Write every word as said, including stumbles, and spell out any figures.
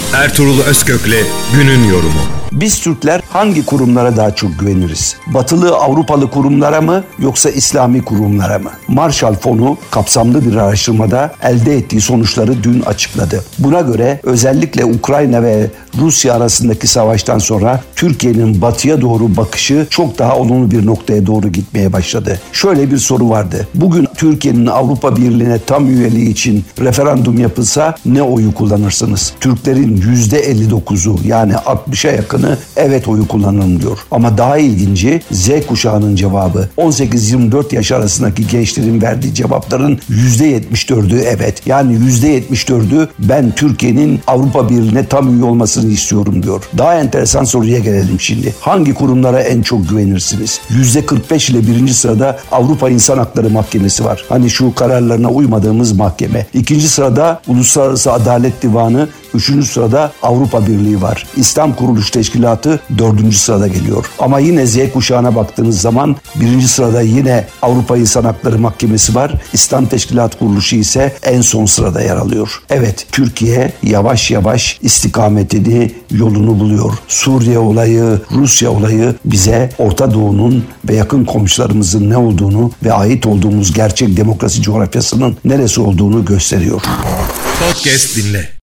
Ertuğrul Özkök'le günün yorumu. Biz Türkler hangi kurumlara daha çok güveniriz? Batılı, Avrupalı kurumlara mı yoksa İslami kurumlara mı? Marshall Fonu kapsamlı bir araştırmada elde ettiği sonuçları dün açıkladı. Buna göre özellikle Ukrayna ve Rusya arasındaki savaştan sonra Türkiye'nin batıya doğru bakışı çok daha olumlu bir noktaya doğru gitmeye başladı. Şöyle bir soru vardı. Bugün Türkiye'nin Avrupa Birliği'ne tam üyeliği için referandum yapılsa ne oyu kullanırsınız? Türklerin yüzde elli dokuzu yani altmışa yakın evet oyu kullanalım diyor. Ama daha ilginci Z kuşağının cevabı. on sekiz yirmi dört yaş arasındaki gençlerin verdiği cevapların yüzde yetmiş dördü evet. Yani yüzde yetmiş dördü ben Türkiye'nin Avrupa Birliği'ne tam üye olmasını istiyorum diyor. Daha enteresan soruya gelelim şimdi. Hangi kurumlara en çok güvenirsiniz? yüzde kırk beş ile birinci sırada Avrupa İnsan Hakları Mahkemesi var. Hani şu kararlarına uymadığımız mahkeme. İkinci sırada Uluslararası Adalet Divanı. Üçüncü sırada Avrupa Birliği var. İslam Kuruluş Teşkilatı dördüncü sırada geliyor. Ama yine Z kuşağına baktığınız zaman birinci sırada yine Avrupa İnsan Hakları Mahkemesi var. İslam Teşkilat Kuruluşu ise en son sırada yer alıyor. Evet, Türkiye yavaş yavaş istikametini, yolunu buluyor. Suriye olayı, Rusya olayı bize Orta Doğu'nun ve yakın komşularımızın ne olduğunu ve ait olduğumuz gerçek demokrasi coğrafyasının neresi olduğunu gösteriyor. Podcast dinle.